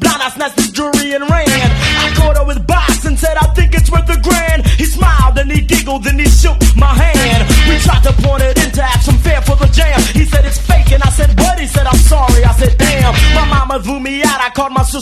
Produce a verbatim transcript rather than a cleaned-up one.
blind, I snatched his jewelry and ran. I caught her with box and said, I think it's worth a grand. He smiled and he giggled and he shook my hand. We tried to point it in to have some fare for the jam. He said it's fake and I said what? He said I'm sorry. I said damn. My mama threw me out. I called my sister.